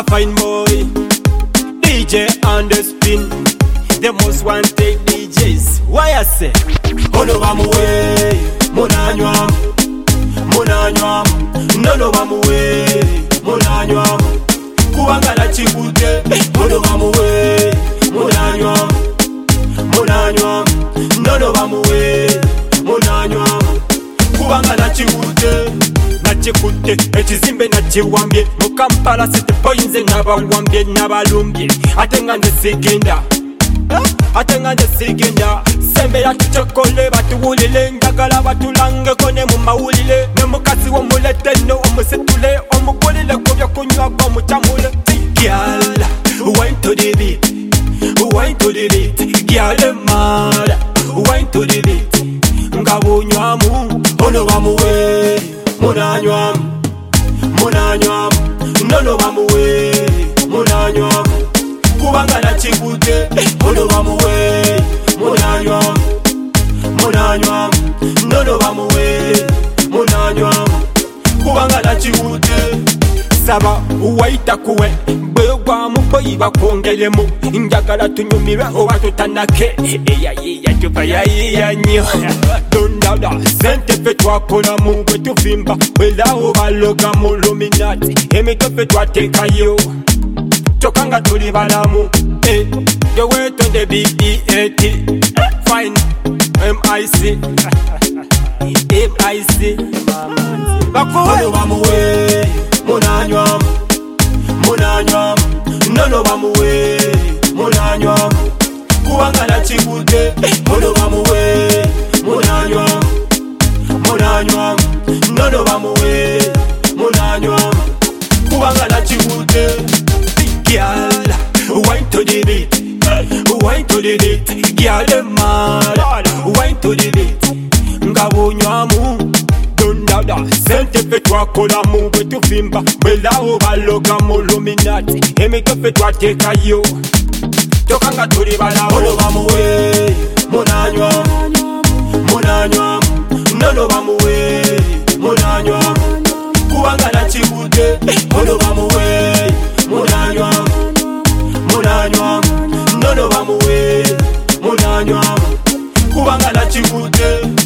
a fine boy, DJ on the spin, the most wanted DJs. Why I say? Ono bamuwe, munanywa, munanywa, nono bamuwe, munanywa, kubangala chibute. Ono bamuwe, munanywa, munanywa, nono bamuwe, munanywa, kubangala chibute. Nachikute, ekizimbe nachiwambye Mukampala city poinze nabawambye nabalumbye Atenga ndesigenda Atenga ndesigenda Sembe yatuchokole batuwulile Njagala batulange kone mumawulile Nemukasi womulete no omusetule Omugulile kubya kunywa kwa muchamule Gyal, wine to the beat Wine to the beat Gyal mad, wine to the beat Ngabunywamu, ono bamuwe Munanywa, munanywa, nono bamuwe, munanywa, kubangala chibute. Ono bamuwe, munanywa, munanywa, nono bamuwe, munanywa, kubangala chibute. Saba uwaita kuwe, begwa muboyi bakongelemu. Njagala tunyumira oba tutanake. Eya tupa ya nyo. Dondada, sente fe twakola mu bwe tuvimba. Bwelawo baloga mu luminati. Emitofe twateka yo. Chokanga tuli balamu. Yo weto de B.E.A.T. Fine, M.I.C. M.I.C. Ono bamuwe, munanywa, munanywa, nono bamuwe, munanywa, kubangala chibute. Ono bamuwe, munanywa, munanywa, nono bamuwe, munanywa, kubangala chibute. Gyal, wine to the beat, wine to the beat. Gyal mad, wine to the beat. Ngabunywamu Dondada, sente fe twakola mu bwe tuvimba. Bwelawo baloga mu luminati. Emitofe twateka yo. Tokanga tuli balawo. Ono bamuwe, munanywa, munanywa, nono bamuwe, munanywa, kubangala chibute. Ono bamuwe, munanywa, munanywa, nono bamuwe, munanywa, kubangala chibute.